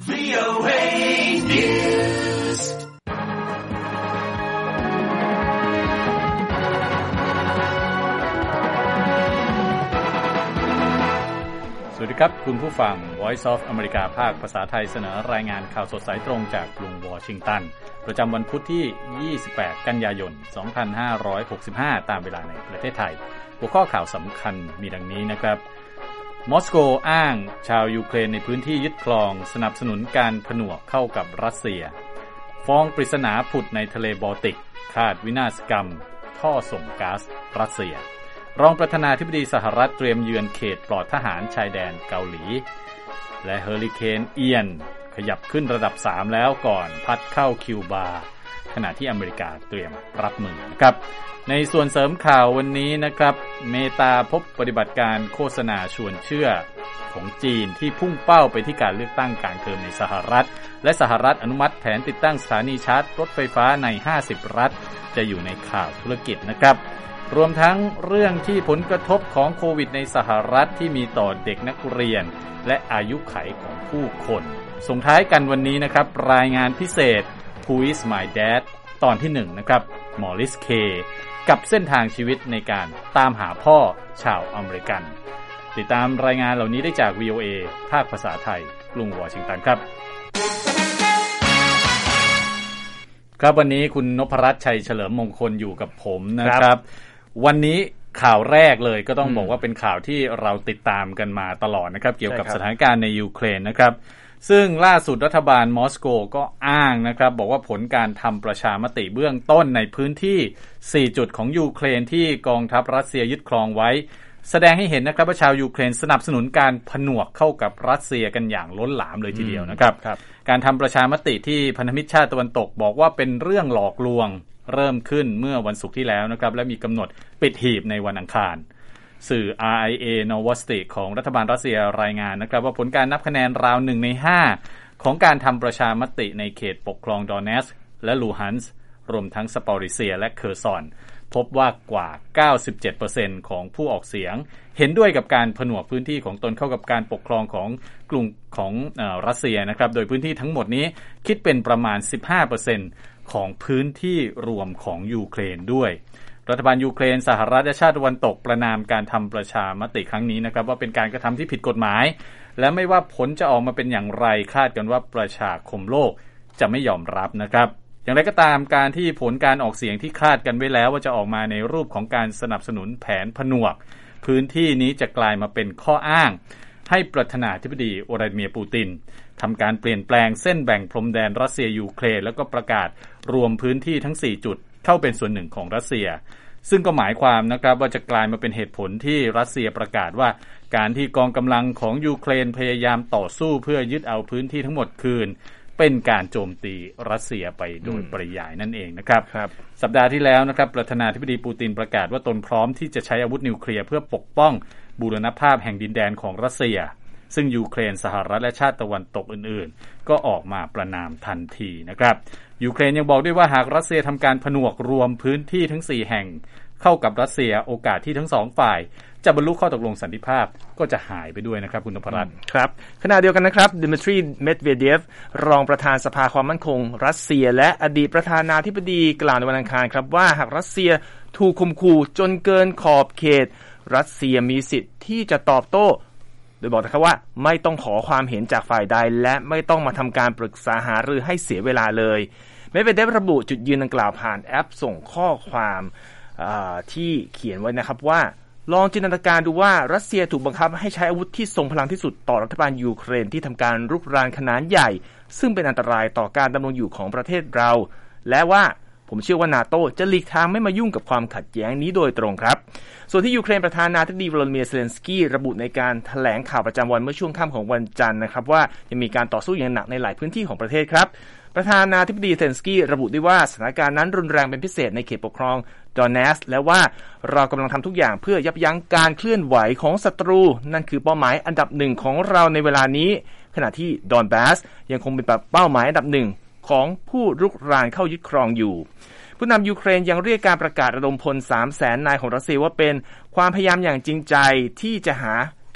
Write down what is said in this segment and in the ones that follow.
VOA News สวัสดีครับคุณผู้ฟัง Voice of America ภาคภาษาไทยเสนอรายงานข่าวสดสายตรงจากกรุงวอชิงตันประจำวันพุธที่ 28 กันยายน 2565 ตามเวลาในประเทศไทยหัวข้อข่าวสำคัญมีดังนี้นะครับมอสโกอ้างชาวยูเครนในพื้นที่ยึดครองสนับสนุนการผนวกเข้ากับรัสเซียฟองปริศนาผุดในทะเลบอลติกคาดวินาศกรรมท่อส่งก๊าซรัสเซียรองประธานาธิบดีสหรัฐเตรียมเยือนเขตปลอดทหารชายแดนเกาหลีและเฮอริเคนเอียนขยับขึ้นระดับ3แล้วก่อนพัดเข้าคิวบาขณะที่อเมริกาเตรียมรับมือนะครับในส่วนเสริมข่าววันนี้นะครับเมตาพบปฏิบัติการโฆษณาชวนเชื่อของจีนที่พุ่งเป้าไปที่การเลือกตั้งกลางเทอมในสหรัฐและสหรัฐอนุมัติแผนติดตั้งสถานีชาร์จรถไฟฟ้าใน50รัฐจะอยู่ในข่าวธุรกิจนะครับรวมทั้งเรื่องที่ผลกระทบของโควิดในสหรัฐที่มีต่อเด็กนักเรียนและอายุขัยของผู้คนส่งท้ายกันวันนี้นะครับรายงานพิเศษ Who is my dad ตอนที่1นะครับมอริสเคกับเส้นทางชีวิตในการตามหาพ่อชาวอเมริกันติดตามรายงานเหล่านี้ได้จาก VOA ภาคภาษาไทยกรุงวอชิงตันครับครับวันนี้คุณนพรัตน์ชัยเฉลิมมงคลอยู่กับผมนะครับวันนี้ข่าวแรกเลยก็ต้องบอกว่าเป็นข่าวที่เราติดตามกันมาตลอดนะครับเกี่ยวกับสถานการณ์ในยูเครนนะครับซึ่งล่าสุดรัฐบาลมอสโกก็อ้างนะครับบอกว่าผลการทำประชามติเบื้องต้นในพื้นที่4จุดของยูเครนที่กองทัพรัสเซียยึดครองไว้แสดงให้เห็นนะครับว่าชาวยูเครนสนับสนุนการผนวกเข้ากับรัสเซียกันอย่างล้นหลามเลยทีเดียวนะครับการทำประชามติที่พันธมิตรชาติตะวันตกบอกว่าเป็นเรื่องหลอกลวงเริ่มขึ้นเมื่อวันศุกร์ที่แล้วนะครับและมีกำหนดปิดหีบในวันอังคารสื่อ RIA Novosti ของรัฐบาลรัสเซียรายงานนะครับว่าผลการนับคะแนนราว1ใน5ของการทำประชามติในเขตปกครองดอนเนสก์และลูฮันส์รวมทั้งสปอริเซียและเคอร์ซอนพบว่ากว่า 97% ของผู้ออกเสียงเห็นด้วยกับการผนวกพื้นที่ของตนเข้ากับการปกครองของกลุ่มของรัสเซียนะครับโดยพื้นที่ทั้งหมดนี้คิดเป็นประมาณ 15% ของพื้นที่รวมของยูเครนด้วยรัฐบาลยูเครนสหรัฐและชาติตะวันตกประณามการทำประชามติครั้งนี้นะครับว่าเป็นการกระทำที่ผิดกฎหมายและไม่ว่าผลจะออกมาเป็นอย่างไรคาดกันว่าประชาคมโลกจะไม่ยอมรับนะครับอย่างไรก็ตามการที่ผลการออกเสียงที่คาดกันไว้แล้วว่าจะออกมาในรูปของการสนับสนุนแผนผนวกพื้นที่นี้จะกลายมาเป็นข้ออ้างให้ประธานาธิบดีวลาดิเมียร์ปูตินทำการเปลี่ยนแปลงเส้นแบ่งพรมแดนรัสเซียยูเครนแล้วก็ประกาศรวมพื้นที่ทั้ง4จุดเข้าเป็นส่วนหนึ่งของรัสเซียซึ่งก็หมายความนะครับว่าจะกลายมาเป็นเหตุผลที่รัสเซียประกาศว่าการที่กองกำลังของยูเครนพยายามต่อสู้เพื่อยึดเอาพื้นที่ทั้งหมดคืนเป็นการโจมตีรัสเซียไปโดยปริยายนั่นเองนะครับสัปดาห์ที่แล้วนะครับประธานาธิบดีปูตินประกาศว่าตนพร้อมที่จะใช้อาวุธนิวเคลียร์เพื่อปกป้องบูรณภาพแห่งดินแดนของรัสเซียซึ่งยูเครนสหรัฐและชาติตะวันตกอื่นๆก็ออกมาประณามทันทีนะครับยูเครนยังบอกด้วยว่าหากรัสเซียทำการผนวกรวมพื้นที่ทั้ง4แห่งเข้ากับรัสเซียโอกาสที่ทั้ง2ฝ่ายจะบรรลุข้อตกลงสันติภาพก็จะหายไปด้วยนะครับคุณนพรัตน์ครับขณะเดียวกันนะครับดิมิทรีเมดเวเดฟรองประธานสภาความมั่นคงรัสเซียและอดีตประธานาธิบดีกล่าวในวันอังคารครับว่าหากรัสเซียถูกข่มขู่จนเกินขอบเขตรัสเซียมีสิทธิ์ที่จะตอบโต้โดยบอกนะครับว่าไม่ต้องขอความเห็นจากฝ่ายใดและไม่ต้องมาทำการปรึกษาหารือให้เสียเวลาเลยเมดเวเดฟระบุจุดยืนดังกล่าวผ่านแอปส่งข้อความที่เขียนไว้นะครับว่าลองจินตนาการดูว่ารัสเซียถูกบังคับให้ใช้อาวุธที่ทรงพลังที่สุดต่อรัฐบาลยูเครนที่ทำการรุกรานขนาดใหญ่ซึ่งเป็นอันตรายต่อการดำรงอยู่ของประเทศเราและว่าผมเชื่อว่านาโตจะหลีกทางไม่มายุ่งกับความขัดแย้งนี้โดยตรงครับส่วนที่ยูเครนประธานาธิบดีวลาดิเมียร์เซเลนสกี้ระบุในการแถลงข่าวประจำวันเมื่อช่วงค่ำของวันจันทร์นะครับว่ายังมีการต่อสู้อย่างหนักในหลายพื้นที่ของประเทศครับประธานาธิบดีเซเลนสกี้ระบุด้วยว่าสถานการณ์นั้นรุนแรงเป็นพิเศษในเขตปกครองดอนเนสและว่าเรากำลังทำทุกอย่างเพื่อยับยั้งการเคลื่อนไหวของศัตรูนั่นคือเป้าหมายอันดับหนึ่งของเราในเวลานี้ขณะที่ดอนบาสยังคงเป็นเป้าหมายอันดับหนึ่งของผู้รุกรานเข้ายึดครองอยู่ผู้นำยูเครนยังเรียกการประกาศระดมพล 300,000 นายของรัสเซียว่าเป็นความพยายามอย่างจริงใจที่จะหาแค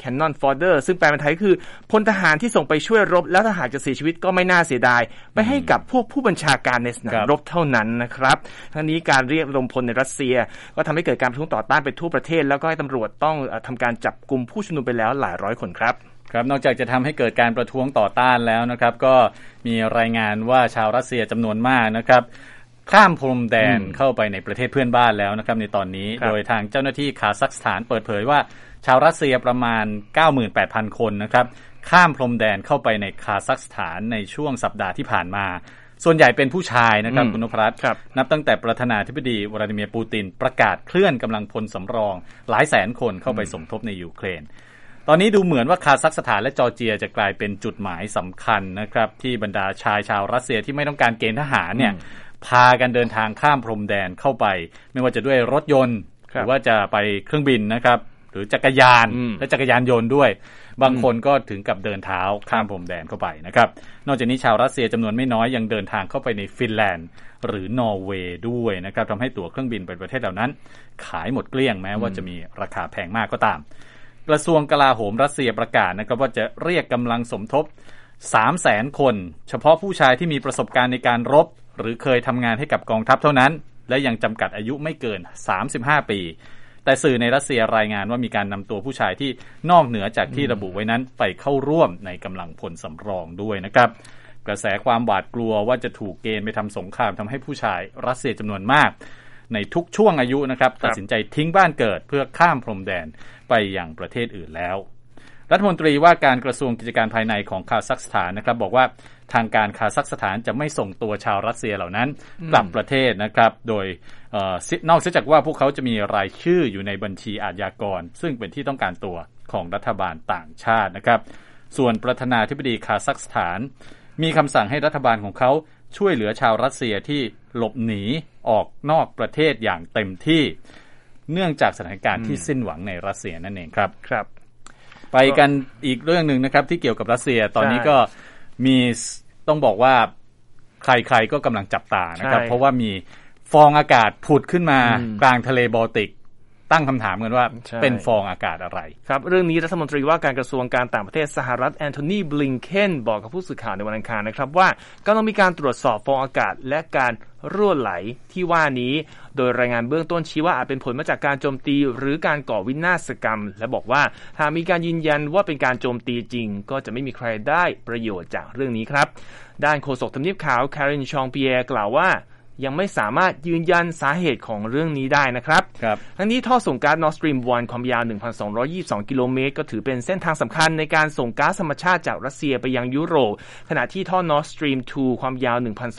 cannon fodder ซึ่งแปลเป็นไทยคือพลทหารที่ส่งไปช่วยรบแล้วถ้าหากจะเสียชีวิตก็ไม่น่าเสียดายไปให้กับพวกผู้บัญชาการในสนามรบเท่านั้นนะครับทั้งนี้การเรียกระดมพลในรัสเซียก็ทำให้เกิดการประท้วงต่อต้านไปทั่วประเทศแล้วก็ให้ตำรวจต้องทำการจับกุมผู้ชุมนุมไปแล้วหลายร้อยคนครับครับนอกจากจะทำให้เกิดการประท้วงต่อต้านแล้วนะครับก็มีรายงานว่าชาวรัสเซียจำนวนมากนะครับข้ามพรมแดนเข้าไปในประเทศเพื่อนบ้านแล้วนะครับในตอนนี้โดยทางเจ้าหน้าที่คาซัคสถานเปิดเผยว่าชาวรัสเซียประมาณ 98,000 คนนะครับข้ามพรมแดนเข้าไปในคาซัคสถานในช่วงสัปดาห์ที่ผ่านมาส่วนใหญ่เป็นผู้ชายนะครับคุณนพรัตน์นับตั้งแต่ประธานาธิบดีวลาดิเมียร์ปูตินประกาศเคลื่อนกำลังพลสำรองหลายแสนคนเข้าไปสมทบในยูเครนตอนนี้ดูเหมือนว่าคาซัคสถานและจอร์เจียจะกลายเป็นจุดหมายสำคัญนะครับที่บรรดาชายชาวรัสเซียที่ไม่ต้องการเกณฑ์ทหารเนี่ยพากันเดินทางข้ามพรมแดนเข้าไปไม่ว่าจะด้วยรถยนต์หรือว่าจะไปเครื่องบินนะครับหรือจักรยานและจักรยานยนต์ด้วยบางคนก็ถึงกับเดินเท้าข้ามพรมแดนเข้าไปนะครับนอกจากนี้ชาวรัสเซียจำนวนไม่น้อยยังเดินทางเข้าไปในฟินแลนด์หรือนอร์เวย์ด้วยนะครับทำให้ตั๋วเครื่องบินไปประเทศเหล่านั้นขายหมดเกลี้ยงแม้ว่าจะมีราคาแพงมากก็ตามกระทรวงกลาโหมรัสเซียประกาศนะครับว่าจะเรียกกำลังสมทบ 300,000 คนเฉพาะผู้ชายที่มีประสบการณ์ในการรบหรือเคยทำงานให้กับกองทัพเท่านั้นและยังจำกัดอายุไม่เกิน35 ปีแต่สื่อในรัสเซียรายงานว่ามีการนำตัวผู้ชายที่นอกเหนือจากที่ระบุไว้นั้นไปเข้าร่วมในกำลังพลสำรองด้วยนะครับกระแสความหวาดกลัวว่าจะถูกเกณฑ์ไปทำสงครามทำให้ผู้ชายรัสเซียจำนวนมากในทุกช่วงอายุนะครับตัดสินใจทิ้งบ้านเกิดเพื่อข้ามพรมแดนไปยังประเทศอื่นแล้วรัฐมนตรีว่าการกระทรวงกิจการภายในของคาซัคสถานนะครับบอกว่าทางการคาซัคสถานจะไม่ส่งตัวชาวรัสเซียเหล่านั้นกลับประเทศนะครับโดยนอกจากว่าพวกเขาจะมีรายชื่ออยู่ในบัญชีอาชญากรซึ่งเป็นที่ต้องการตัวของรัฐบาลต่างชาตินะครับส่วนประธานาธิบดีคาซัคสถานมีคำสั่งให้รัฐบาลของเขาช่วยเหลือชาวรัสเซียที่หลบหนีออกนอกประเทศอย่างเต็มที่เนื่องจากสถานการณ์ที่สิ้นหวังในรัสเซียนั่นเองครับครับไปกันอีกเรื่องนึงนะครับที่เกี่ยวกับรัสเซียตอนนี้ก็มีต้องบอกว่าใครๆก็กำลังจับตานะครับเพราะว่ามีฟองอากาศผุดขึ้นมากลางทะเลบอลติกตั้งคำถามกันว่าเป็นฟองอากาศอะไรครับเรื่องนี้รัฐมนตรีว่าการกระทรวงการต่างประเทศสหรัฐแอนโทนีบลิงเคนบอกกับผู้สื่อข่าวในวันอังคารนะครับว่ากำลังมีการตรวจสอบฟองอากาศและการรั่วไหลที่ว่านี้โดยรายงานเบื้องต้นชี้ว่าอาจเป็นผลมาจากการโจมตีหรือการก่อวินาศกรรมและบอกว่าหากมีการยืนยันว่าเป็นการโจมตีจริงก็จะไม่มีใครได้ประโยชน์จากเรื่องนี้ครับด้านโฆษกทำเนียบขาวแครินชองเปียร์กล่าวว่ายังไม่สามารถยืนยันสาเหตุของเรื่องนี้ได้นะครับทั้งนี้ท่อส่งก๊าซ Nord Stream 1 ความยาว 1,222 กิโลเมตรก็ถือเป็นเส้นทางสำคัญในการส่งก๊าซธรรมชาติจากรัสเซียไปยังยุโรปขณะที่ท่อ Nord Stream 2 ความยาว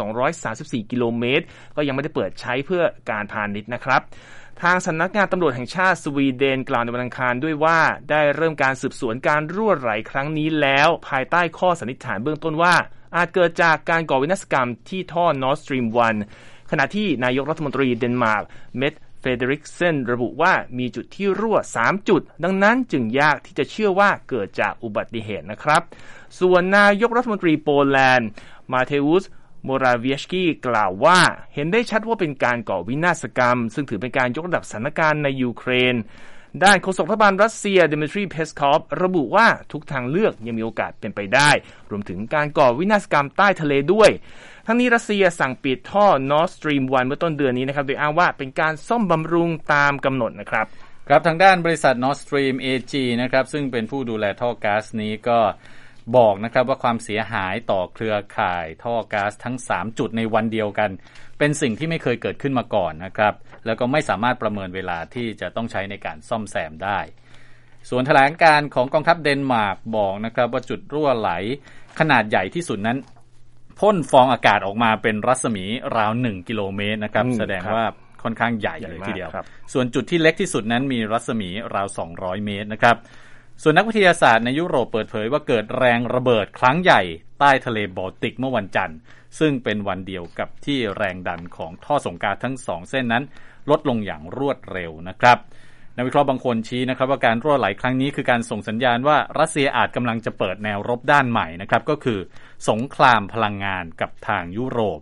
1,234 กิโลเมตรก็ยังไม่ได้เปิดใช้เพื่อการพาณิชย์นะครับทางสำนักงานตำรวจแห่งชาติสวีเดนกล่าวในวันอังคารด้วยว่าได้เริ่มการสืบสวนการรั่วไหลครั้งนี้แล้วภายใต้ข้อสันนิษฐานเบื้องต้นว่าอาจเกิดจากการก่อวินาศกรรมที่ท่อ Nord Stream 1ขณะที่นายกรัฐมนตรีเดนมาร์กเมทเฟเดริกเซนระบุว่ามีจุดที่รั่ว3จุดดังนั้นจึงยากที่จะเชื่อว่าเกิดจากอุบัติเหตุนะครับส่วนนายกรัฐมนตรีโปแลนด์มาเทอุสโมราเวียชกี้กล่าวว่าเห็นได้ชัดว่าเป็นการก่อวินาศกรรมซึ่งถือเป็นการยกระดับสถานการณ์ในยูเครนด้านโฆษกรัฐบาลรัสเซียดิมิทรีเพสคอฟระบุว่าทุกทางเลือกยังมีโอกาสเป็นไปได้รวมถึงการก่อวินาศกรรมใต้ทะเลด้วยทั้งนี้รัสเซียสั่งปิดท่อ Nord Stream 1 เมื่อต้นเดือนนี้นะครับโดยอ้างว่าเป็นการซ่อมบำรุงตามกำหนดนะครับครับทางด้านบริษัท Nord Stream AG นะครับซึ่งเป็นผู้ดูแลท่อก๊าซนี้ก็บอกนะครับว่าความเสียหายต่อเครือข่ายท่อก๊าซทั้ง3จุดในวันเดียวกันเป็นสิ่งที่ไม่เคยเกิดขึ้นมาก่อนนะครับแล้วก็ไม่สามารถประเมินเวลาที่จะต้องใช้ในการซ่อมแซมได้ส่วนแถลงการของกองทัพเดนมาร์กบอกนะครับว่าจุดรั่วไหลขนาดใหญ่ที่สุดนั้นพ่นฟองอากาศออกมาเป็นรัศมีราว1กิโลเมตรนะครับแสดงว่าค่อนข้างใหญ่เลยทีเดียวส่วนจุดที่เล็กที่สุดนั้นมีรัศมีราว200เมตรนะครับส่วนนักวิทยาศาสตร์ในยุโรปเปิดเผยว่าเกิดแรงระเบิดครั้งใหญ่ใต้ทะเลบอลติกเมื่อวันจันทร์ซึ่งเป็นวันเดียวกับที่แรงดันของท่อส่งก๊าซทั้ง2เส้นนั้นลดลงอย่างรวดเร็วนะครับนักวิเคราะห์บางคนชี้นะครับว่าการรั่วไหลครั้งนี้คือการส่งสัญญาณว่ารัสเซียอาจกำลังจะเปิดแนวรบด้านใหม่นะครับก็คือสงครามพลังงานกับทางยุโรป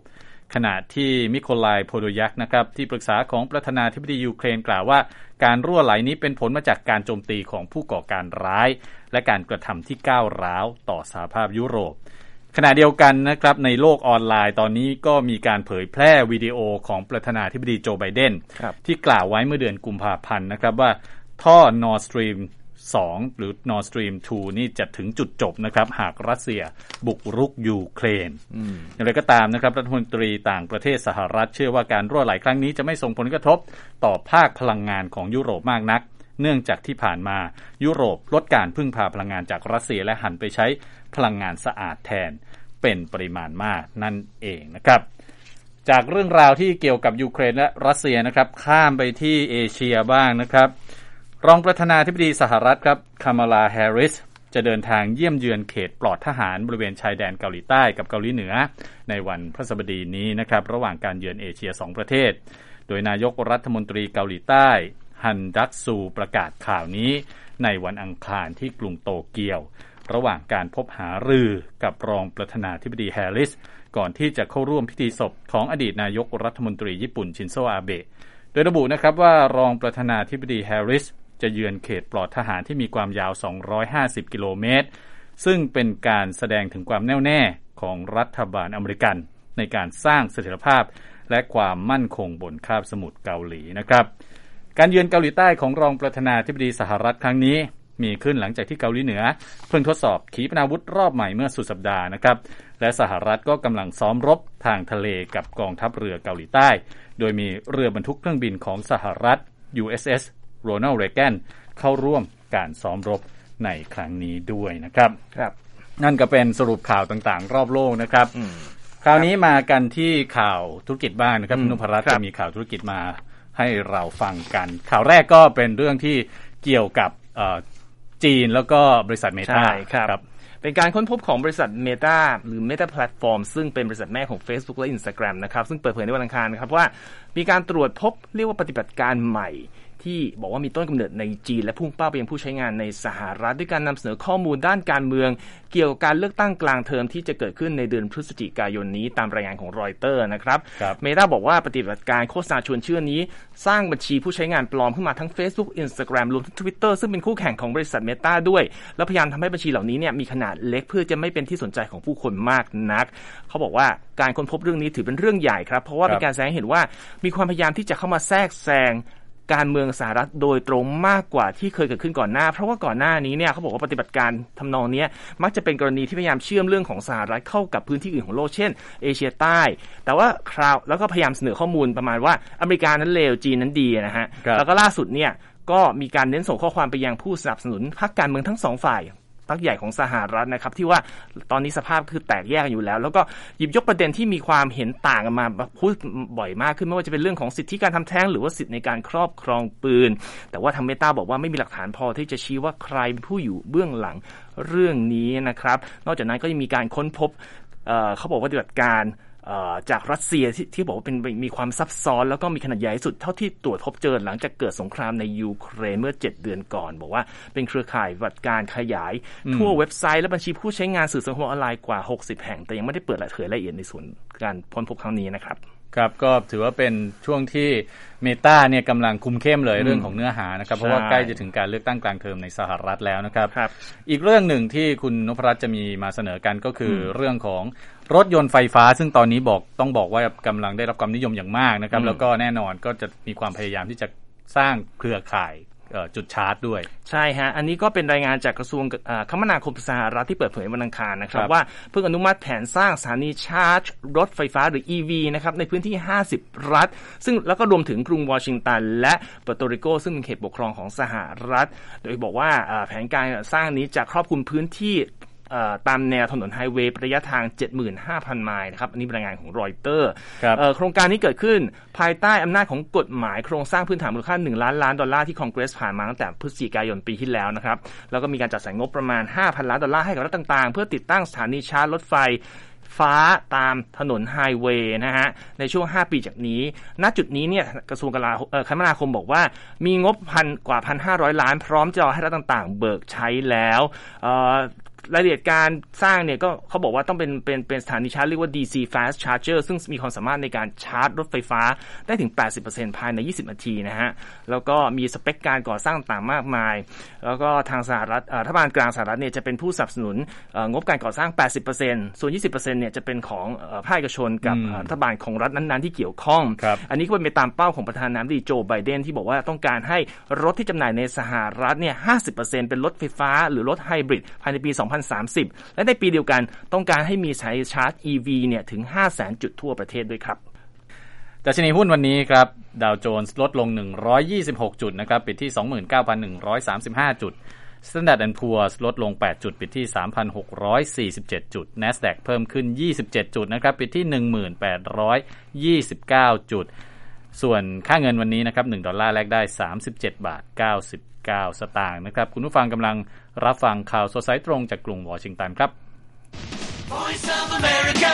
ขณะที่มิโคลายโพโดยักนะครับที่ปรึกษาของประธานาธิบดียูเครนกล่าวว่าการรั่วไหลนี้เป็นผลมาจากการโจมตีของผู้ก่อการร้ายและการกระทำที่ก้าวร้าวต่อสหภาพยุโรปขณะเดียวกันนะครับในโลกออนไลน์ตอนนี้ก็มีการเผยแพร่วิดีโอของประธานาธิบดีโจไบเดนที่กล่าวไว้เมื่อเดือนกุมภาพันธ์นะครับว่าท่อ Nord Stream 2 หรือ Nord Stream 2 นี่จะถึงจุดจบนะครับหากรัสเซียบุกรุกยูเครนอย่างไรก็ตามนะครับรัฐมนตรีต่างประเทศสหรัฐเชื่อว่าการรั่วไหลครั้งนี้จะไม่ส่งผลกระทบต่อภาคพลังงานของยุโรปมากนักเนื่องจากที่ผ่านมายุโรปลดการพึ่งพาพลังงานจากรัสเซียและหันไปใช้พลังงานสะอาดแทนเป็นปริมาณมากนั่นเองนะครับจากเรื่องราวที่เกี่ยวกับยูเครนและรัสเซียนะครับข้ามไปที่เอเชียบ้างนะครับรองประธานาธิบดีสหรัฐครับคามาลาแฮร์ริสจะเดินทางเยี่ยมเยือนเขตปลอดทหารบริเวณชายแดนเกาหลีใต้กับเกาหลีเหนือในวันพฤหัสบดีนี้นะครับระหว่างการเยือนเอเชีย2ประเทศโดยนายกรัฐมนตรีเกาหลีใต้ฮันดักซูประกาศข่าวนี้ในวันอังคารที่กรุงโตเกียวระหว่างการพบหารือกับรองประธานาธิบดีแฮร์ริสก่อนที่จะเข้าร่วมพิธีศพของอดีตนายกรัฐมนตรีญี่ปุ่นชินโซอาเบะโดยระบุนะครับว่ารองประธานาธิบดีแฮร์ริสจะเยือนเขตปลอดทหารที่มีความยาว250กิโลเมตรซึ่งเป็นการแสดงถึงความแน่วแน่ของรัฐบาลอเมริกันในการสร้างเสถียรภาพและความมั่นคงบนคาบสมุทรเกาหลีนะครับการเยือนเกาหลีใต้ของรองประธานาธิบดีสหรัฐครั้งนี้มีขึ้นหลังจากที่เกาหลีเหนือเพิ่งทดสอบขีปนาวุธรอบใหม่เมื่อสุดสัปดาห์นะครับและสหรัฐก็กำลังซ้อมรบทางทะเลกับกองทัพเรือเกาหลีใต้โดยมีเรือบรรทุกเครื่องบินของสหรัฐ USS Ronald Reagan เข้าร่วมการซ้อมรบในครั้งนี้ด้วยนะครับนั่นก็เป็นสรุปข่าวต่างๆรอบโลกนะครับคราวนี้มากันที่ข่าวธุรกิจบ้างนะครับนุพรัตน์จะมีข่าวธุรกิจมาให้เราฟังกันข่าวแรกก็เป็นเรื่องที่เกี่ยวกับจีนแล้วก็บริษัท Meta ครับเป็นการค้นพบของบริษัท Meta หรือ Meta Platform ซึ่งเป็นบริษัทแม่ของ Facebook และ Instagram นะครับซึ่งเปิดเผยในวันอังคารนะครับว่ามีการตรวจพบเรียกว่าปฏิบัติการใหม่ที่บอกว่ามีต้นกำเนิดในจีนและพุ่งเป้าไปยังผู้ใช้งานในสหรัฐด้วยการนำเสนอข้อมูลด้านการเมืองเกี่ยวกับการเลือกตั้งกลางเทอมที่จะเกิดขึ้นในเดือนพฤศจิกายนนี้ตามรายงานของรอยเตอร์นะครับ Meta บอกว่าปฏิบัติการโฆษณาชวนเชื่อนี้สร้างบัญชีผู้ใช้งานปลอมขึ้นมาทั้ง Facebook Instagram รวมทั้ง Twitter ซึ่งเป็นคู่แข่งของบริษัท Meta ด้วยแล้วพยายามทำให้บัญชีเหล่านี้เนี่ยมีขนาดเล็กเพื่อจะไม่เป็นที่สนใจของผู้คนมากนักเขาบอกว่าการค้นพบเรื่องนี้ถือเป็นเรื่องใหญ่ครับเพราะว่าเป็นการแสดงให้เห็นว่ามีความพยายามที่จะเข้ามาแทรกแซงการเมืองสหรัฐโดยตรงมากกว่าที่เคยเกิดขึ้นก่อนหน้าเพราะว่าก่อนหน้านี้เนี่ยเขาบอกว่าปฏิบัติการทำนองนี้มักจะเป็นกรณีที่พยายามเชื่อมเรื่องของสหรัฐเข้ากับพื้นที่อื่นของโลกเช่นเอเชียใต้แต่ว่าคราวแล้วก็พยายามเสนอข้อมูลประมาณว่าอเมริกานั้นเลวจีนนั้นดีนะฮะแล้วก็ล่าสุดเนี่ยก็มีการเน้นส่งข้อความไปยังผู้สนับสนุนพรรคการเมืองทั้งสองฝ่ายพรรคใหญ่ของสหรัฐนะครับที่ว่าตอนนี้สภาพคือแตกแยกกันอยู่แล้วแล้วก็หยิบยกประเด็นที่มีความเห็นต่างกันมาพูดบ่อยมากขึ้นไม่ว่าจะเป็นเรื่องของสิทธิการทำแท้งหรือว่าสิทธิในการครอบครองปืนแต่ว่าทาง Meta บอกว่าไม่มีหลักฐานพอที่จะชี้ว่าใครเป็นผู้อยู่เบื้องหลังเรื่องนี้นะครับนอกจากนั้นก็ยังมีการค้นพบเขาบอกว่าปฏิบัติการจากรัสเซียที่บอกว่าเป็นมีความซับซ้อนแล้วก็มีขนาดใหญ่ที่สุดเท่าที่ตรวจพบเจอหลังจากเกิดสงครามในยูเครนเมื่อ7เดือนก่อนบอกว่าเป็นเครือข่ายปฏิบัติการขยายทั่วเว็บไซต์และบัญชีผู้ใช้งานสื่อสังคมออนไลน์กว่า60แห่งแต่ยังไม่ได้เปิดเผยรายละเอียดในส่วนการค้นพบครั้งนี้นะครับครับก็ถือว่าเป็นช่วงที่ Meta เนี่ยกำลังคุมเข้มเลยเรื่องของเนื้อหานะครับเพราะว่าใกล้จะถึงการเลือกตั้งกลางเทอมในสหรัฐแล้วนะครับอีกเรื่องหนึ่งที่คุณนพรัตน์จะมีมาเสนอกันก็คือเรื่องของรถยนต์ไฟฟ้าซึ่งตอนนี้ต้องบอกว่ากำลังได้รับความนิยมอย่างมากนะครับแล้วก็แน่นอนก็จะมีความพยายามที่จะสร้างเครือข่ายจุดชาร์จด้วยใช่ฮะอันนี้ก็เป็นรายงานจากกระทรวงคมนาคมสหรัฐที่เปิดเผยวันอังคารนะครับว่าเพิ่งอนุมัติแผนสร้างสถานีชาร์จรถไฟฟ้าหรือ EV นะครับในพื้นที่50รัฐซึ่งแล้วก็รวมถึงกรุงวอชิงตันและเปอร์โตริโกซึ่งเป็นเขตปกครองของสหรัฐโดยบอกว่าแผนการสร้างนี้จะครอบคลุมพื้นที่ตามแนวถนนไฮเวย์ระยะทาง 75,000 ไมล์นะครับอันนี้เป็นรายงานของรอยเตอร์โครงการนี้เกิดขึ้นภายใต้อำนาจของกฎหมายโครงสร้างพื้นฐานมูลค่า$1 ล้านที่คองเกรสผ่านมาตั้งแต่พฤศจิกายนปีที่แล้วนะครับแล้วก็มีการจัดสรรงบประมาณ$5,000 ล้านให้กับรัฐต่างๆเพื่อติดตั้งสถานีชาร์จรถไฟฟ้าตามถนนไฮเวย์นะฮะในช่วง5ปีจากนี้ณจุดนี้เนี่ยกระทรวงคมนาคมบอกว่ามีงบกว่า 1,500 ล้านพร้อมจะให้รัฐต่างๆเบิกใช้แล้วรายละเอียดการสร้างเนี่ยก็เขาบอกว่าต้องเป็นสถานีชาร์จเรียกว่า DC Fast Charger ซึ่งมีความสามารถในการชาร์จรถไฟฟ้าได้ถึง 80% ภายใน20นาทีนะฮะแล้วก็มีสเปคการก่อสร้างต่างมากมายแล้วก็ทางสหรัฐรัฐบาลกลางสหรัฐเนี่ยจะเป็นผู้สนับสนุนงบการก่อสร้าง 80% ส่วน 20% เนี่ยจะเป็นของภาคเอกชนกับรัฐบาลของรัฐนั้นๆที่เกี่ยวข้องอันนี้ก็เป็นไปตามเป้าของประธานาธิบดีโจไบเดนที่บอกว่าต้องการให้รถที่จำหน่ายในสหรัฐเนี่ย 50% เป็นรถไฟฟ้าหรือรถไฮบริดภายในปี 2030 และในปีเดียวกันต้องการให้มีสายชาร์จ EV เนี่ยถึง 500,000 จุดทั่วประเทศด้วยครับดัชนีหุ้นวันนี้ครับดาวโจนส์ลดลง126จุดนะครับปิดที่ 29,135 จุด Standard & Poor's ลดลง8จุดปิดที่ 3,647 จุด NASDAQ เพิ่มขึ้น27จุดนะครับปิดที่ 1,829 จุดส่วนค่าเงินวันนี้นะครับ1ดอลลาร์แลกได้37บาท99สตางค์นะครับคุณผู้ฟังกำลังรับฟังข่าวสดสายตรงจากกรุงวอชิงตันครับ Voice of America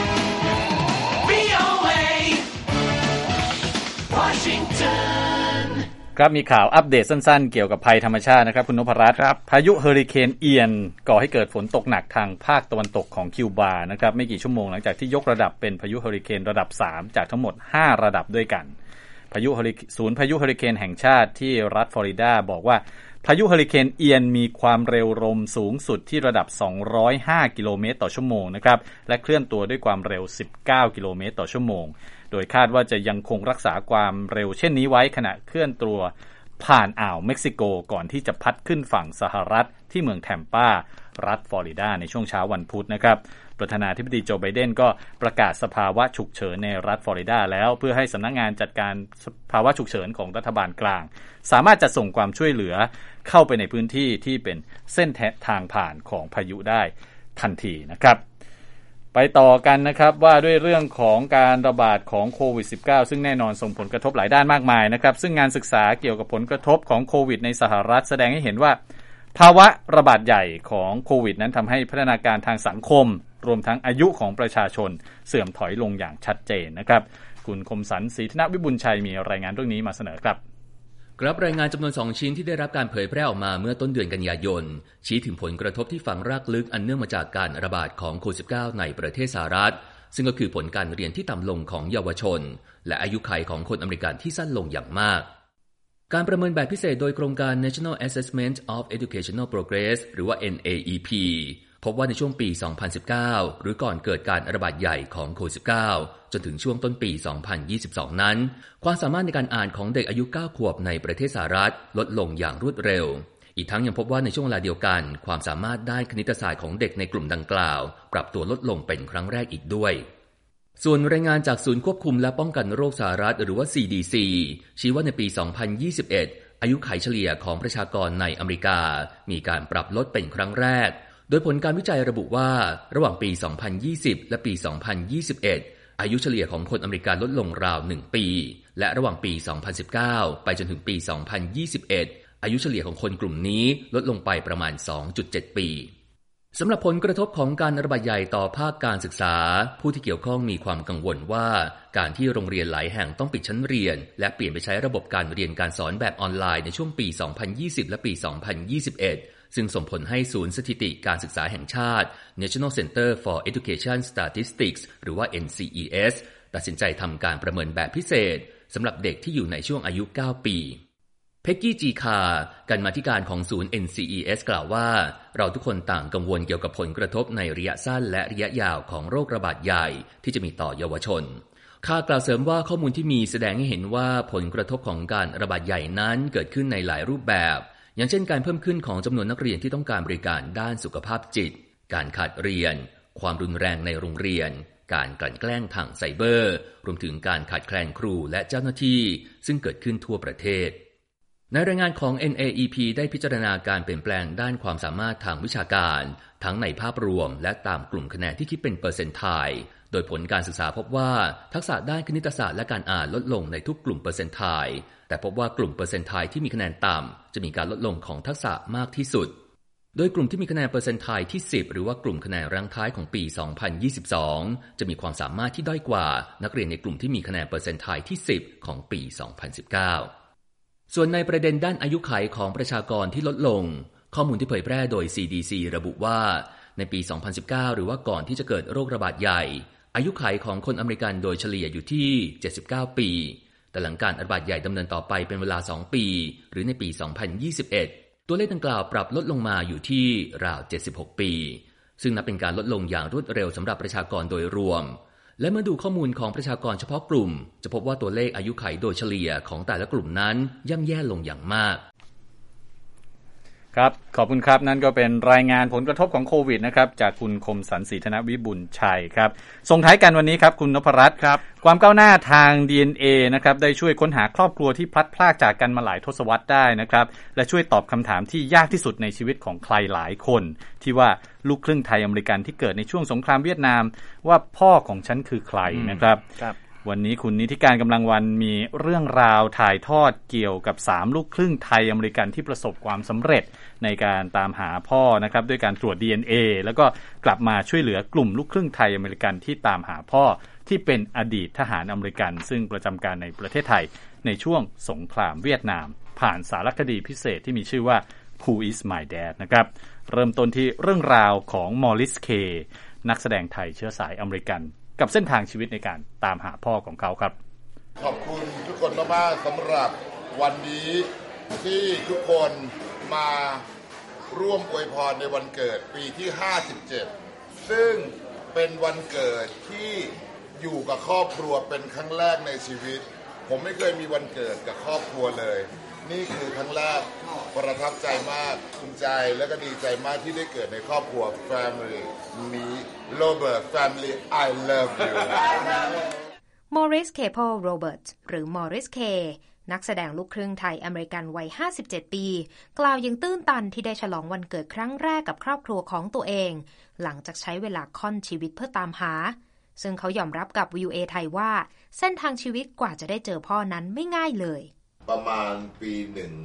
VOA Washington ครับมีข่าวอัปเดตสั้นๆเกี่ยวกับภัยธรรมชาตินะครับคุณนพรัตน์ครับพายุเฮอริเคนเอียนก่อให้เกิดฝนตกหนักทางภาคตะวันตกของคิวบานะครับไม่กี่ชั่วโมงหลังจากที่ยกระดับเป็นพายุเฮอริเคนระดับ3จากทั้งหมด5ระดับด้วยกันศูนย์พายุเฮอริเคนแห่งชาติที่รัฐฟลอริดาบอกว่าพายุเฮอริเคนเอียนมีความเร็วลมสูงสุดที่ระดับ205กิโลเมตรต่อชั่วโมงนะครับและเคลื่อนตัวด้วยความเร็ว19กิโลเมตรต่อชั่วโมงโดยคาดว่าจะยังคงรักษาความเร็วเช่นนี้ไว้ขณะเคลื่อนตัวผ่านอ่าวเม็กซิโกก่อนที่จะพัดขึ้นฝั่งสหรัฐที่เมืองแทมปารัฐฟลอริดาในช่วงเช้าวันพุธนะครับประธานาธิบดีโจไบเดนก็ประกาศสภาวะฉุกเฉินในรัฐฟลอริดาแล้วเพื่อให้สำนักงานจัดการภาวะฉุกเฉินของรัฐบาลกลางสามารถจัดส่งความช่วยเหลือเข้าไปในพื้นที่ที่เป็นเส้นทางผ่านของพายุได้ทันทีนะครับไปต่อกันนะครับว่าด้วยเรื่องของการระบาดของโควิด -19 ซึ่งแน่นอนส่งผลกระทบหลายด้านมากมายนะครับซึ่งงานศึกษาเกี่ยวกับผลกระทบของโควิดในสหรัฐแสดงให้เห็นว่าภาวะระบาดใหญ่ของโควิดนั้นทำให้พัฒนาการทางสังคมรวมทั้งอายุของประชาชนเสื่อมถอยลงอย่างชัดเจนนะครับคุณคมสันต์ ศรีธนวิบุญชัยมีรายงานเรื่องนี้มาเสนอครับครับรายงานจำนวน2ชิ้นที่ได้รับการเผยแพร่ออกมาเมื่อต้นเดือนกันยายนชี้ถึงผลกระทบที่ฝังรากลึกอันเนื่องมาจากการระบาดของโควิด -19 ในประเทศสหรัฐซึ่งก็คือผลการเรียนที่ต่ำลงของเยาวชนและอายุขัยของคนอเมริกันที่สั้นลงอย่างมากการประเมินแบบพิเศษโดยโครงการ National Assessment of Educational Progress หรือว่า NAEP พบว่าในช่วงปี 2019 หรือก่อนเกิดการระบาดใหญ่ของโควิด -19 จนถึงช่วงต้นปี 2022 นั้นความสามารถในการอ่านของเด็กอายุ 9 ขวบในประเทศสหรัฐลดลงอย่างรวดเร็วอีกทั้งยังพบว่าในช่วงเวลาเดียวกันความสามารถด้านคณิตศาสตร์ของเด็กในกลุ่มดังกล่าวปรับตัวลดลงเป็นครั้งแรกอีกด้วยส่วนรายงานจากศูนย์ควบคุมและป้องกันโรคสหรัฐหรือว่า CDC ชี้ว่าในปี 2021 อายุขัยเฉลี่ยของประชากรในอเมริกามีการปรับลดเป็นครั้งแรกโดยผลการวิจัยระบุว่าระหว่างปี 2020 และปี 2021 อายุเฉลี่ยของคนอเมริกันลดลงราว 1 ปีและระหว่างปี 2019 ไปจนถึงปี 2021 อายุเฉลี่ยของคนกลุ่มนี้ลดลงไปประมาณ 2.7 ปีสำหรับผลกระทบของการระบาดใหญ่ต่อภาคการศึกษาผู้ที่เกี่ยวข้องมีความกังวลว่าการที่โรงเรียนหลายแห่งต้องปิดชั้นเรียนและเปลี่ยนไปใช้ระบบการเรียนการสอนแบบออนไลน์ในช่วงปี 2020 และปี 2021 ซึ่งส่งผลให้ศูนย์สถิติการศึกษาแห่งชาติ National Center for Education Statistics หรือว่า NCES ตัดสินใจทำการประเมินแบบพิเศษสำหรับเด็กที่อยู่ในช่วงอายุ 9 ปีเพ็กกี้จีคาร์กรรมาธิการของศูนย์ NCES กล่าวว่าเราทุกคนต่างกังวลเกี่ยวกับผลกระทบในระยะสั้นและระยะยาวของโรคระบาดใหญ่ที่จะมีต่อเยาวชนคาร์กล่าวเสริมว่าข้อมูลที่มีแสดงให้เห็นว่าผลกระทบของการระบาดใหญ่นั้นเกิดขึ้นในหลายรูปแบบอย่างเช่นการเพิ่มขึ้นของจำนวนนักเรียนที่ต้องการบริการด้านสุขภาพจิตการขาดเรียนความรุนแรงในโรงเรียนการกลั่นแกล้งทางไซเบอร์รวมถึงการขาดแคลนครูและเจ้าหน้าที่ซึ่งเกิดขึ้นทั่วประเทศในรายงานของ NAEP ได้พิจารณาการเปลี่ยนแปลงด้านความสามารถทางวิชาการทั้งในภาพรวมและตามกลุ่มคะแนนที่คิดเป็นเปอร์เซ็นต์ไทล์โดยผลการศึกษาพบว่าทักษะด้านคณิตศาสตร์และการอ่านลดลงในทุกกลุ่มเปอร์เซ็นต์ไทล์แต่พบว่ากลุ่มเปอร์เซ็นต์ไทล์ที่มีคะแนนต่ำจะมีการลดลงของทักษะมากที่สุดโดยกลุ่มที่มีคะแนนเปอร์เซ็นต์ไทล์ที่10หรือว่ากลุ่มคะแนนรั้งท้ายของปี 2022 จะมีความสามารถที่ด้อยกว่านักเรียนในกลุ่มที่มีคะแนนเปอร์เซ็นต์ไทล์ที่10ของปี 2019ส่วนในประเด็นด้านอายุขัยของประชากรที่ลดลงข้อมูลที่เผยแพร่โดย CDC ระบุว่าในปี 2019 หรือว่าก่อนที่จะเกิดโรคระบาดใหญ่อายุขัยของคนอเมริกันโดยเฉลี่ยอยู่ที่79ปีแต่หลังการระบาดใหญ่ดำเนินต่อไปเป็นเวลา2ปีหรือในปี 2021 ตัวเลขดังกล่าวปรับลดลงมาอยู่ที่ราว76ปีซึ่งนับเป็นการลดลงอย่างรวดเร็วสำหรับประชากรโดยรวมและเมื่อดูข้อมูลของประชากรเฉพาะกลุ่มจะพบว่าตัวเลขอายุขัยโดยเฉลี่ยของแต่ละกลุ่มนั้นย่ำแย่ลงอย่างมากครับขอบคุณครับนั่นก็เป็นรายงานผลกระทบของโควิดนะครับจากคุณคมสันต์ศรีธนวิบุญชัยครับส่งท้ายกันวันนี้ครับคุณนพรัตน์ครับความก้าวหน้าทาง DNA นะครับได้ช่วยค้นหาครอบครัวที่พลัดพรากจากกันมาหลายทศวรรษได้นะครับและช่วยตอบคำถามที่ยากที่สุดในชีวิตของใครหลายคนที่ว่าลูกครึ่งไทยอเมริกันที่เกิดในช่วงสงครามเวียดนามว่าพ่อของฉันคือใครนะครับวันนี้คุณนิติการกำลังวันมีเรื่องราวถ่ายทอดเกี่ยวกับ3ลูกครึ่งไทยอเมริกันที่ประสบความสำเร็จในการตามหาพ่อนะครับด้วยการตรวจ DNA แล้วก็กลับมาช่วยเหลือกลุ่มลูกครึ่งไทยอเมริกันที่ตามหาพ่อที่เป็นอดีตทหารอเมริกันซึ่งประจำการในประเทศไทยในช่วงสงครามเวียดนามผ่านสารคดีพิเศษที่มีชื่อว่า Who is my dad นะครับเริ่มต้นที่เรื่องราวของมอริสเคนักแสดงไทยเชื้อสายอเมริกันกับเส้นทางชีวิตในการตามหาพ่อของเขาครับขอบคุณทุกคนมากๆสำหรับวันนี้ที่ทุกคนมาร่วมอวยพรในวันเกิดปีที่57ซึ่งเป็นวันเกิดที่อยู่กับครอบครัวเป็นครั้งแรกในชีวิตผมไม่เคยมีวันเกิดกับครอบครัวเลยนี่คือครั้งแรกประทับใจมากภูมิใจและก็ดีใจมากที่ได้เกิดในครอบครัว Family นี้ Robert Family I love you Maurice Capel Robert หรือ Maurice K นักแสดงลูกครึ่งไทยอเมริกันวัย57ปีกล่าวยังตื้นตันที่ได้ฉลองวันเกิดครั้งแรกกับครอบครัวของตัวเองหลังจากใช้เวลาค่อนชีวิตเพื่อตามหาซึ่งเขายอมรับกับ VOA ไทยว่าเส้นทางชีวิตกว่าจะได้เจอพ่อนั้นไม่ง่ายเลยประมาณปี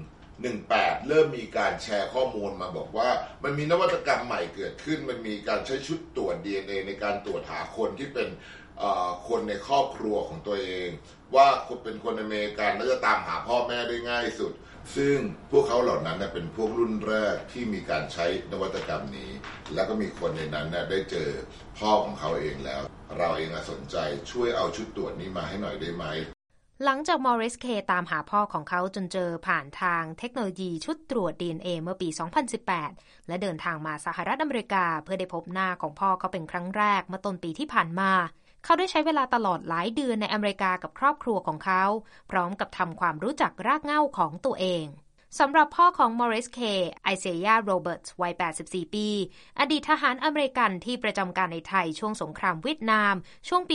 18เริ่มมีการแชร์ข้อมูลมาบอกว่ามันมีนวัตกรรมใหม่เกิดขึ้นมันมีการใช้ชุดตรวจ DNA ในการตรวจหาคนที่เป็นคนในครอบครัวของตัวเองว่าเป็นคนอเมริกันแล้วจะตามหาพ่อแม่ได้ง่ายสุดซึ่งพวกเขาเหล่านั้นเป็นพวกรุ่นแรกที่มีการใช้นวัตกรรมนี้แล้วก็มีคนในนั้นได้เจอพ่อของเขาเองแล้วเราเองสนใจช่วยเอาชุดตรวจนี้มาให้หน่อยได้ไหมหลังจากมอริสเคตามหาพ่อของเขาจนเจอผ่านทางเทคโนโลยีชุดตรวจ DNA เมื่อปี 2018 และเดินทางมาสหรัฐอเมริกาเพื่อได้พบหน้าของพ่อเขาเป็นครั้งแรกเมื่อต้นปีที่ผ่านมาเขาได้ใช้เวลาตลอดหลายเดือนในอเมริกากับครอบครัวของเขาพร้อมกับทำความรู้จักรากเหง้าของตัวเองสำหรับพ่อของมอริสเคไอเซยาโรเบิร์ตวัย84ปีอดีตทหารอเมริกันที่ประจำการในไทยช่วงสงครามเวียดนามช่วงปี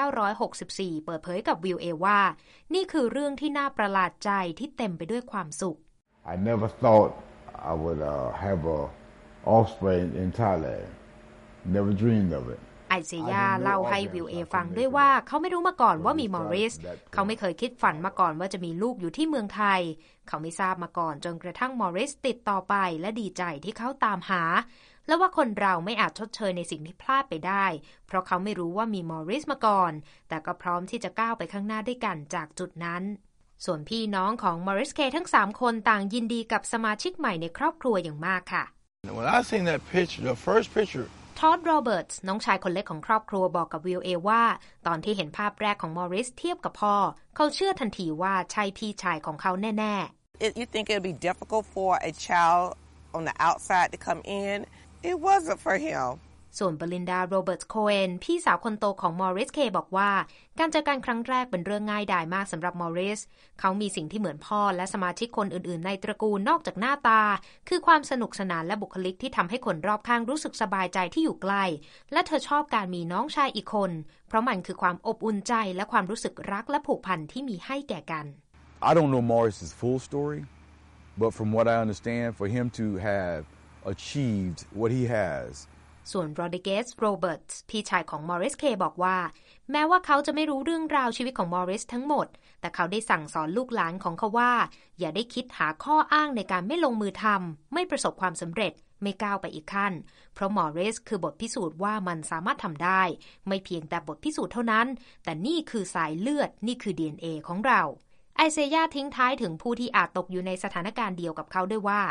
1964 เปิดเผยกับ VOA ว่านี่คือเรื่องที่น่าประหลาดใจที่เต็มไปด้วยความสุข I never thought I would have a offspring in Thailand. Never dreamed of it. ไอเซย่าเล่าให้ VOA ฟังด้วยว่าเขาไม่รู้มาก่อนว่ามีมอริสเขาไม่เคยคิดฝันมาก่อนว่าจะมีลูกอยู่ที่เมืองไทยเขาไม่ทราบมาก่อนจนกระทั่งมอริสติดต่อไปและดีใจที่เขาตามหาและว่าคนเราไม่อาจชดเชยในสิ่งที่พลาดไปได้เพราะเขาไม่รู้ว่ามีมอริสมาก่อนแต่ก็พร้อมที่จะก้าวไปข้างหน้าด้วยกันจากจุดนั้นส่วนพี่น้องของมอริสเคทั้ง3คนต่างยินดีกับสมาชิกใหม่ในครอบครัวอย่างมากค่ะ When I seen that picture, the first picture ทอดโรเบิร์ตน้องชายคนเล็กของครอบครัวบอกกับ VOA ว่าตอนที่เห็นภาพแรกของมอริสเทียบกับพ่อเขาเชื่อทันทีว่าใช่พี่ชายของเขาแน่ๆ You think it would be difficult for a child on the outside to come in? It wasn't for him. ส่วนบลินดาโรเบิร์ตโคเอนพี่สาวคนโตของมอริสเคบอกว่าการเจอกันครั้งแรกเป็นเรื่องง่ายดายมากสำหรับมอริสเขามีสิ่งที่เหมือนพ่อและสมาชิกคนอื่นๆในตระกูลนอกจากหน้าตาคือความสนุกสนานและบุคลิกที่ทำให้คนรอบข้างรู้สึกสบายใจที่อยู่ใกล้และเธอชอบการมีน้องชายอีกคนเพราะมันคือความอบอุ่นใจและความรู้สึกรักและผูกพันที่มีให้แก่กัน I don't know Morris's full story, but from what I understand, for him to have achieved what he has ส่วนโรดริเกสโรเบิร์ตพี่ชายของมอริสเคบอกว่าแม้ว่าเขาจะไม่รู้เรื่องราวชีวิตของมอริสทั้งหมดแต่เขาได้สั่งสอนลูกหลานของเขาว่าอย่าได้คิดหาข้ออ้างในการไม่ลงมือทำไม่ประสบความสำเร็จไม่ก้าวไปอีกขั้นเพราะมอริสคือบทพิสูจน์ว่ามันสามารถทำได้ไม่เพียงแต่บทพิสูจน์เท่านั้นแต่นี่คือสายเลือดนี่คือ DNA ของเราไอเซย่าทิ้งท้ายถึงผู้ที่อาจตกอยู่ในสถานการณ์เดียวกับเขาด้วยว่า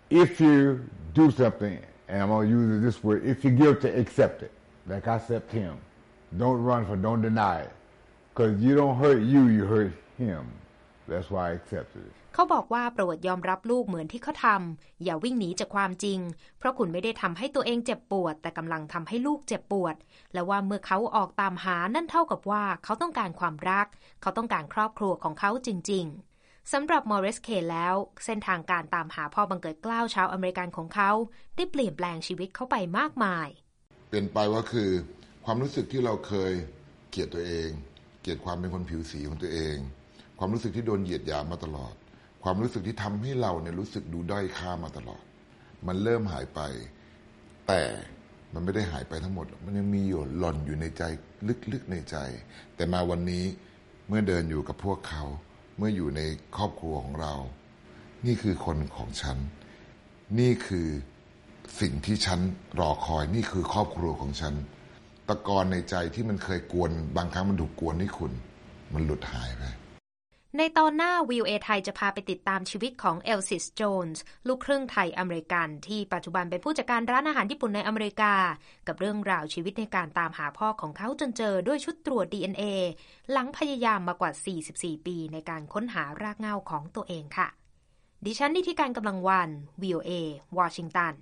if you do something, and I'm going to use this word, if you're guilty, accept it. Like I accept him. Don't run from, don't deny it. Because you don't hurt you, you hurt him. That's why I accepted it. เขาบอกว่าโปรดยอมรับลูกเหมือนที่เขาทำอย่าวิ่งหนีจากความจริงเพราะคุณไม่ได้ทำให้ตัวเองเจ็บปวดแต่กำลังทำให้ลูกเจ็บปวดและว่าเมื่อเขาออกตามหานั่นเท่ากับว่าเขาต้องการความรักเขาต้องการครอบครัวของเขาจริงๆสำหรับมอริส เคแล้วเส้นทางการตามหาพ่อบังเกิดเกล้าชาวอเมริกันของเขาได้เปลี่ยนแปลงชีวิตเขาไปมากมายเปลี่ยนไปว่าคือความรู้สึกที่เราเคยเกลียดตัวเองเกลียดความเป็นคนผิวสีของตัวเองความรู้สึกที่โดนเหยียดหยามมาตลอดความรู้สึกที่ทำให้เราเนี่ยรู้สึกดูด้อยค่ามาตลอดมันเริ่มหายไปแต่มันไม่ได้หายไปทั้งหมดมันยังมีอยู่หล่นอยู่ในใจลึกๆในใจแต่มาวันนี้เมื่อเดินอยู่กับพวกเขาเมื่ออยู่ในครอบครัวของเรานี่คือคนของฉันนี่คือสิ่งที่ฉันรอคอยนี่คือครอบครัวของฉันตะกอนในใจที่มันเคยกวนบางครั้งมันถูกกวนให้คุณมันหลุดหายไปในตอนหน้า VOA ไทยจะพาไปติดตามชีวิตของเอลซิส โจนส์ลูกครึ่งไทยอเมริกันที่ปัจจุบันเป็นผู้จัดการร้านอาหารญี่ปุ่นในอเมริกากับเรื่องราวชีวิตในการตามหาพ่อของเขาจนเจอด้วยชุดตรวจ DNA หลังพยายามมากว่า44ปีในการค้นหารากเหง้าของตัวเองค่ะดิฉันนิติการกำลังวัน VOA วอชิงตัน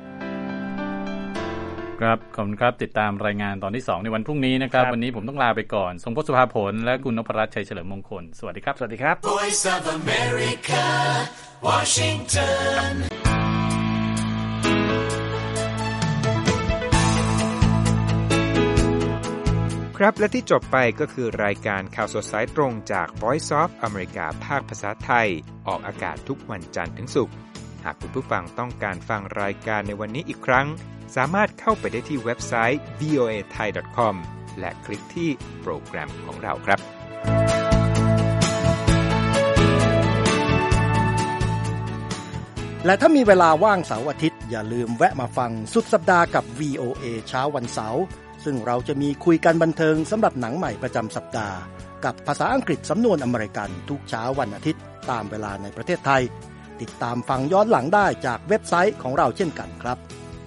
ครับขอบคุณครับติดตามรายงานตอนที่2ในวันพรุ่งนี้นะครับวันนี้ผมต้องลาไปก่อนทรงพจน์สุภาผลและคุณนพรัตน์ชัยเฉลิมมงคลสวัสดีครับสวัสดีครับ Voice of America Washington ครับและที่จบไปก็คือรายการข่าวสดสายตรงจาก Voice of America ภาคภาษาไทยออกอากาศทุกวันจันทร์ถึงศุกร์หากคุณผู้ฟังต้องการฟังรายการในวันนี้อีกครั้งสามารถเข้าไปได้ที่เว็บไซต์ voathai.com และคลิกที่โปรแกรมของเราครับและถ้ามีเวลาว่างเสาร์อาทิตย์อย่าลืมแวะมาฟังสุดสัปดาห์กับ VOA เช้าวันเสาร์ซึ่งเราจะมีคุยกันบันเทิงสำหรับหนังใหม่ประจำสัปดาห์กับภาษาอังกฤษสำนวนอเมริกันทุกเช้าวันอาทิตย์ตามเวลาในประเทศไทยติดตามฟังย้อนหลังได้จากเว็บไซต์ของเราเช่นกันครับ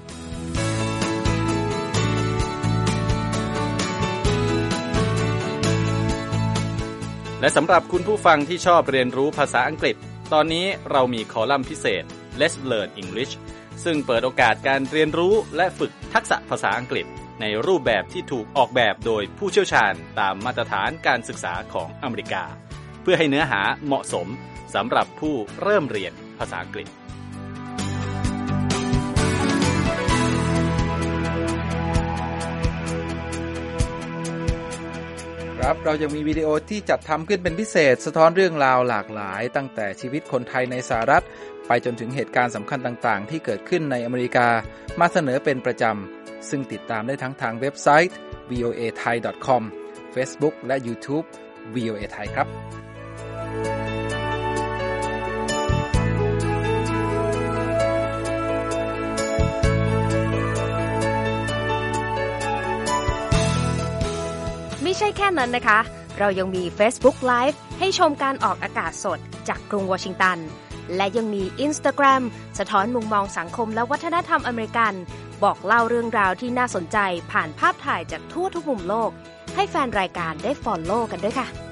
และสำหรับคุณผู้ฟังที่ชอบเรียนรู้ภาษาอังกฤษตอนนี้เรามีคอลัมน์พิเศษ Let's Learn English ซึ่งเปิดโอกาสการเรียนรู้และฝึกทักษะภาษาอังกฤษในรูปแบบที่ถูกออกแบบโดยผู้เชี่ยวชาญตามมาตรฐานการศึกษาของอเมริกาเพื่อให้เนื้อหาเหมาะสมสำหรับผู้เริ่มเรียนภาษาอังกฤษครับเรายังมีวิดีโอที่จัดทำขึ้นเป็นพิเศษสะท้อนเรื่องราวหลากหลายตั้งแต่ชีวิตคนไทยในสหรัฐไปจนถึงเหตุการณ์สำคัญต่างๆที่เกิดขึ้นในอเมริกามาเสนอเป็นประจำซึ่งติดตามได้ทั้งทางเว็บไซต์ voathai.com Facebook และ YouTube VOA Thai ครับไม่ใช่แค่นั้นนะคะเรายังมี Facebook Live ให้ชมการออกอากาศสดจากกรุงวอชิงตันและยังมี Instagram สะท้อนมุมมองสังคมและวัฒนธรรมอเมริกันบอกเล่าเรื่องราวที่น่าสนใจผ่านภาพถ่ายจากทั่วทุกมุมโลกให้แฟนรายการได้ follow กันด้วยค่ะ